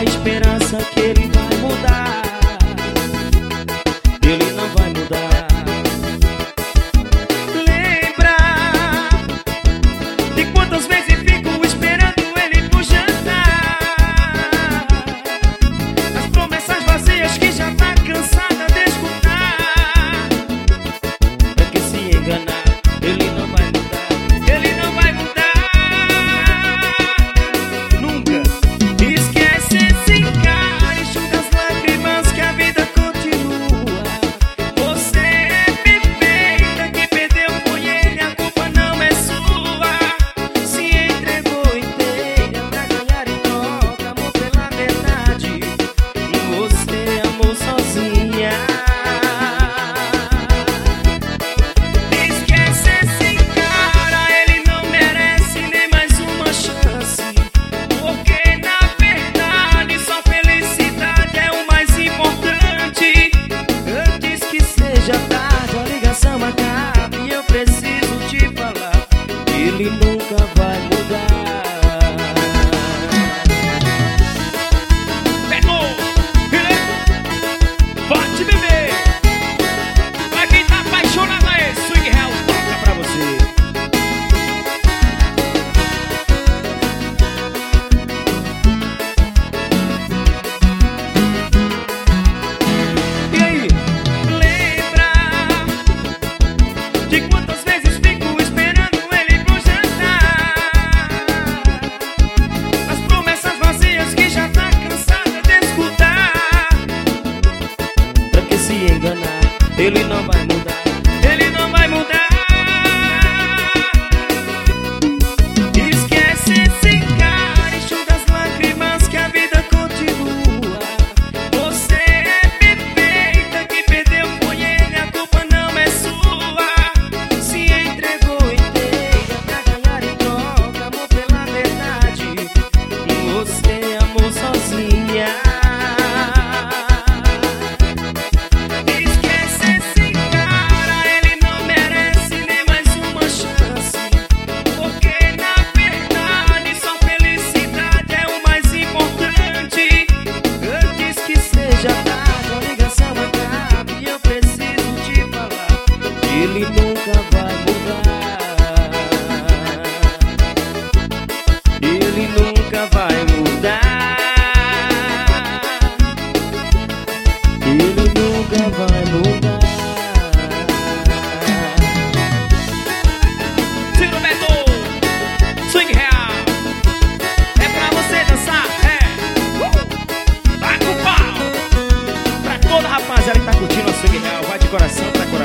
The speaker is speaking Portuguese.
a esperança que ele vai mudar. Ele não vai mudar. Lembra de quantas vezes fico esperando ele por jantar, as promessas vazias que já tá cansada de escutar. Pra que se enganar, ele não vai mudar. Ele não vai mudar nunca. Esquece esse cara, enxuga as lágrimas que a vida continua. Você é perfeita, quem perdeu foi ele, a culpa não é sua. Se entregou inteira pra ganhar em troca amor pela verdade. Você amou sozinha. Esquece esse cara, ele não merece nem mais uma chance. Porque na verdade sua felicidade é o mais importante. Antes que seja tarde, a ligação acabe e eu preciso te falar. Ele nunca vai mudar. Pegou! Pode beber! Pra quem tá apaixonado aí, Swing Real toca pra você. E aí? Lembra de quantas vezes fico esperando ele pro jantar, as promessas vazias que já tá cansada de escutar. Pra que se enganar, ele não vai mudar. Ele não vai mudar. Esquece esse cara, enxuga as lágrimas que a vida continua. Você é perfeita, quem perdeu foi ele, a culpa não é sua. Se entregou inteira pra ganhar em troca amor pela verdade. Você amou sozinha. Esquece esse cara, ele não merece nem mais uma chance. Porque na verdade sua felicidade é o mais importante. Antes que seja tarde, a ligação acabe e eu preciso te falar. Ele nunca vai mudar. Ele nunca vai mudar. Ele nunca vai mudar. Tiro Beto, Swing Real, é pra você dançar, Tá com pau. Pra toda rapaziada que tá curtindo a Swing Real, vai de coração pra coração.